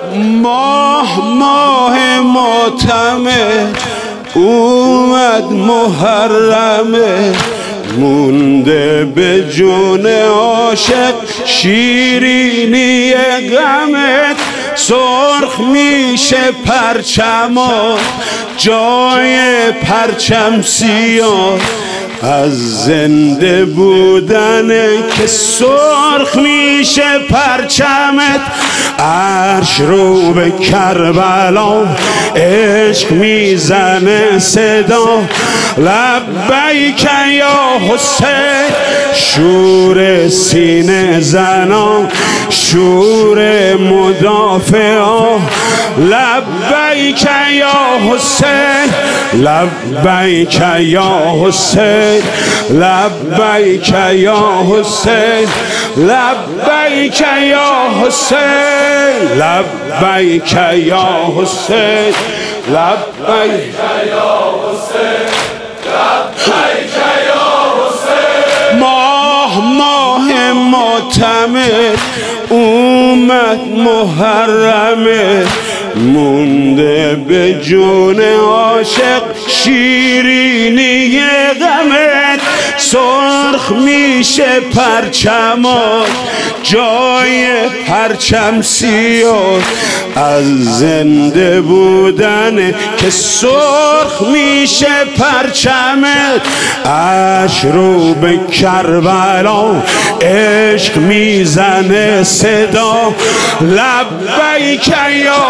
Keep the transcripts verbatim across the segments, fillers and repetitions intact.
ماه ماه معتمر اومد محرمه، مونده به جون عاشق شیرینی غمت. سرخ میشه پرچما جای پرچم سیاه، از زنده بودنه که سرخ میشه پرچمت. عرش رو به کربلا عشق میزنه صدا، لبیک یا حسین. شور سینه زنا شور مدافعا، لبیک یا حسین. لبیک یا حسین، لبیک یا حسین، لبیک یا حسین، لبیک یا حسین، لبیک یا حسین، لبیک یا حسین. ماه ماه معتمر اومد محرمه، مونده به جون عاشق شیرینی غمت. سرخ میشه پرچمات جای پرچم سیاه، از زنده بودن که سرخ میشه پرچمت. عرش رو به کربلا عشق میزنه صدا، لبیک یا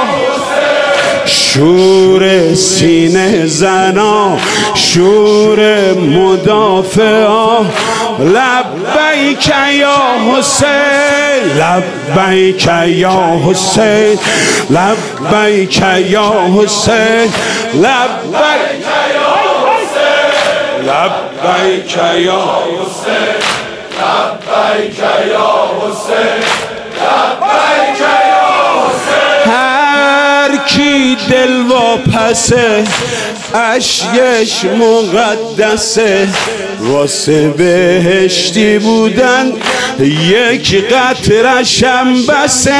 شور سینه زنا شور مدافعا، لبیک یا حسین، لبیک یا حسین، لبیک یا حسین، لبیک یا حسین، لبیک یا حسین، لبیک یا حسین، لبیک یا حسین. هر کی دل واپسه اشکش مقدسه، واسه بهشتی بودن یک قطره‌شم بسه.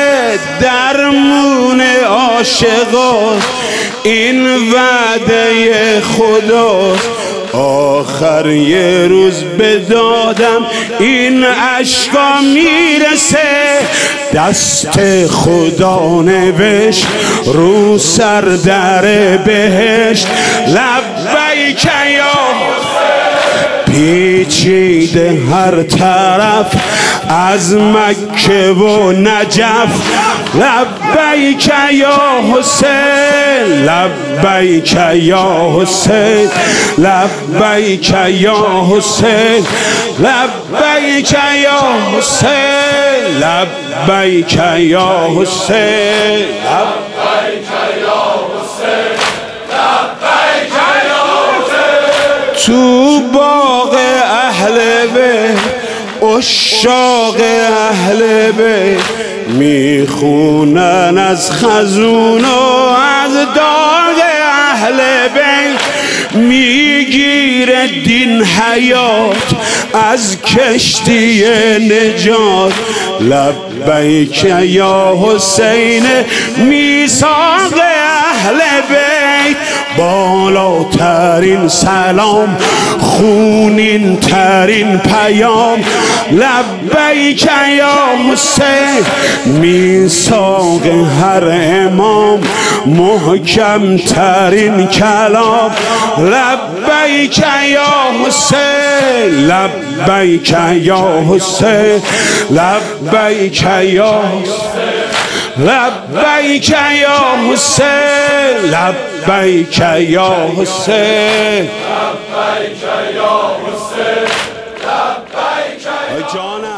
درمون عاشقا این وعده خدا، آخر یه روز به دادم این عشقا میرسه. دست خدا نوشت رو سر در بهشت، لبیک یا پیچیده هر طرف از مکه و نجف، لبیک یا حسین، لبیک یا حسین، لبیک یا حسین، لبیک یا حسین، لبیک یا حسین، لبیک یا حسین، لبیک یا حسین. تو باغ اهل بیت عشاق اهل بیت میخونن از خزون و از داغ اهل بیت. میگیره دین حیات از کشتی نجات، لبیک یا حسین میثاق اهل بیت. بالاترین سلام خونین ترین پیام، لبیک یا حسین. میثاق هر امام محکم ترین کلام، لبیک یا حسین، لبیک یا حسین، لبیک یا حسین، لبیک یا حسین، لبیک یا حسین، لبیک یا حسین، لبیک یا حسین.